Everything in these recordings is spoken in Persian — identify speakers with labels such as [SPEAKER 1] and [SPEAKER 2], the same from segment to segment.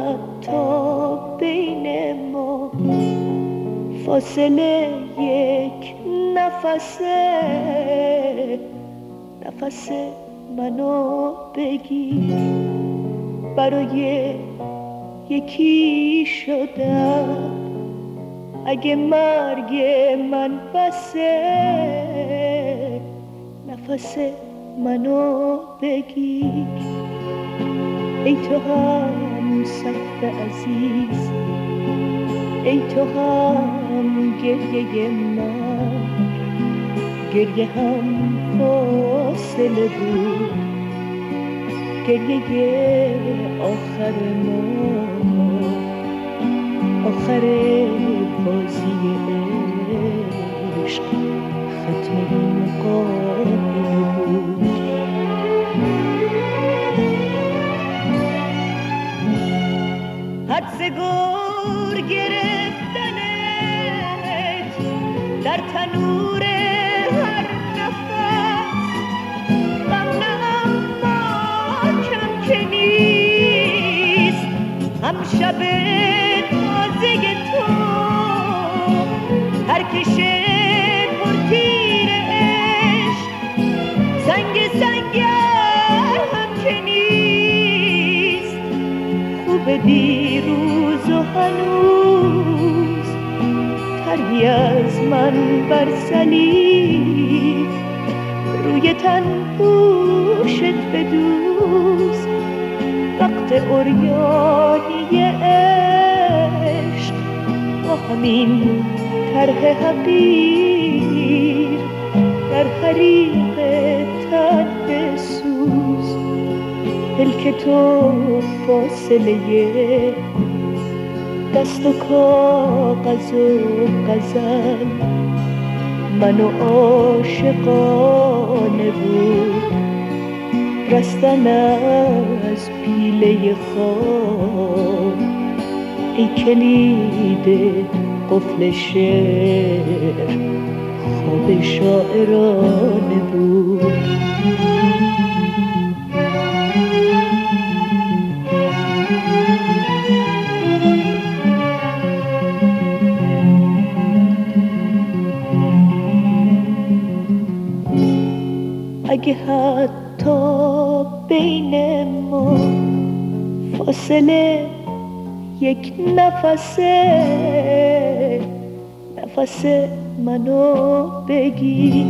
[SPEAKER 1] حتی بین ما فاصله یک نفسه، نفس منو بگیر. برای یکی شدم اگه مرگ من بسه، نفس منو بگیر. ای تو هم صف عزیز، ای تو هم گریه من، گریه هم فاصله بود، گریه آخر ما، آخر بازی عشق، ختم این قافله بود. حدس گور گرفتنت در تنور هر نفس، غم نه اما کم که نیست هم شب تازه تو، هر کشه پر تیر عشق سنگ سنگر هم که نیست. خوب دیروز و هنوز تری از من بر صلیب، روی تن پوشت بدوز وقت عریانی عشق، با همین طرح حقیر در حریق تن بسوز. پلک تو فاصله دست و کاغذ و غزل، منو عاشقانه بود رستن از پیله خواب. ای کلید قفل شعر خواب شاعرانه بود. اگه حتی بین ما فاصله یک نفسه، نفس منو بگیر.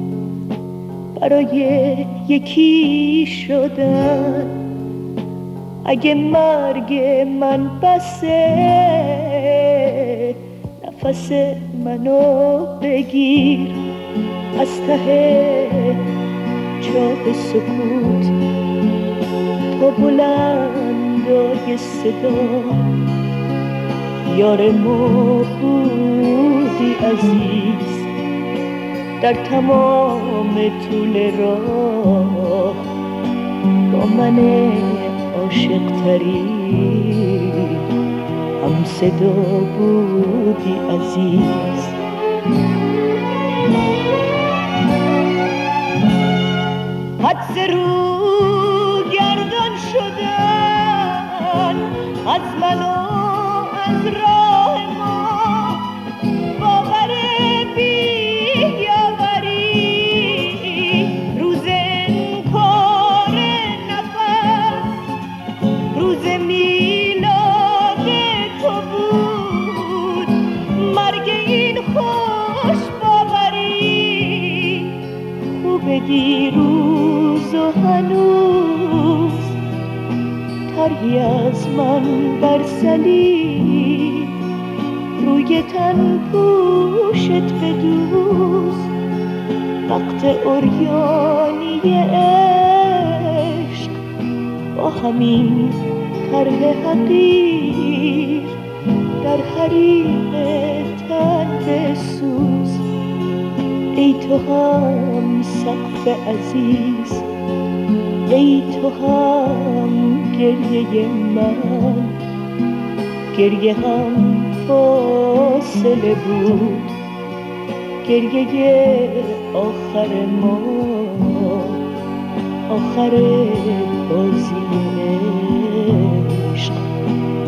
[SPEAKER 1] برای یکی شدن اگه مرگ من بسه، نفس منو بگیر. از ته چاه سکوت تا بلندای صدا، یار ما بودی عزیز در تمام طول راه، با من عاشق تری هم صدا بودی عزیز. حدس رو گردان شدن از من و از راه ما، باور بیاوری روز انکار نفس، روز میلاد تو بود مرگ این خوش باوری. خوب دیروز و هنوز تری از من بر صلیب، روی تن پوشت بدوز وقت عریانی عشق، با همین طرح حقیر در حریق تن بسوز. ای تو هم سقف عزیز، ای تو هم گریه من، گریه هم فاصله بود، گریه آخر ما، آخر بازی عشق،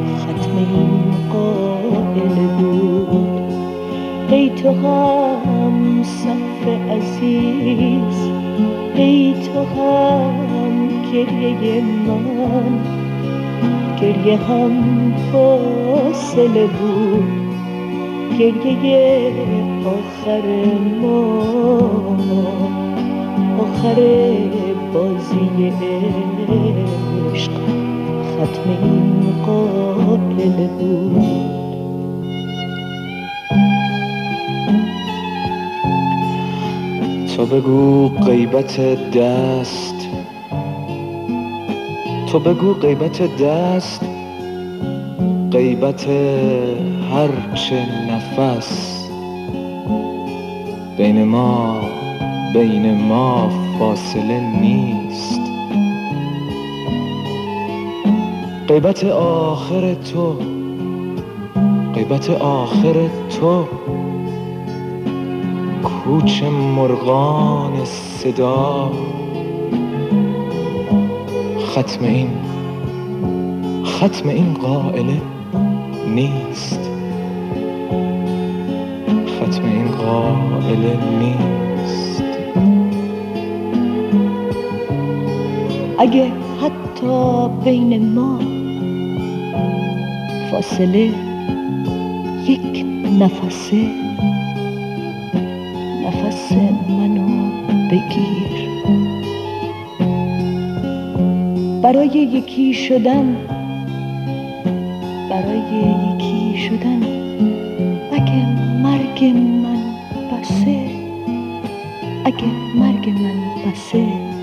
[SPEAKER 1] عزیز، ای تو هم گریه من، گریه هم فاصله بود، گریه آخر ما، آخر بازی عشق، ختم این قافله بود.
[SPEAKER 2] تو بگو غیبت دست، تو بگو غیبت دست، غیبت هرچه نفس، بین ما فاصله نیست. غیبت آخر تو، غیبت آخر تو، کوچ مرغان صدا، ختم این قائله نیست، ختم این قائله نیست.
[SPEAKER 1] اگه حتی بین ما فاصله یک نفسه، نفس منو بگیر. برای یکی شدن، برای یکی شدن، اگه مرگ من بسه، اگه مرگ من بسه،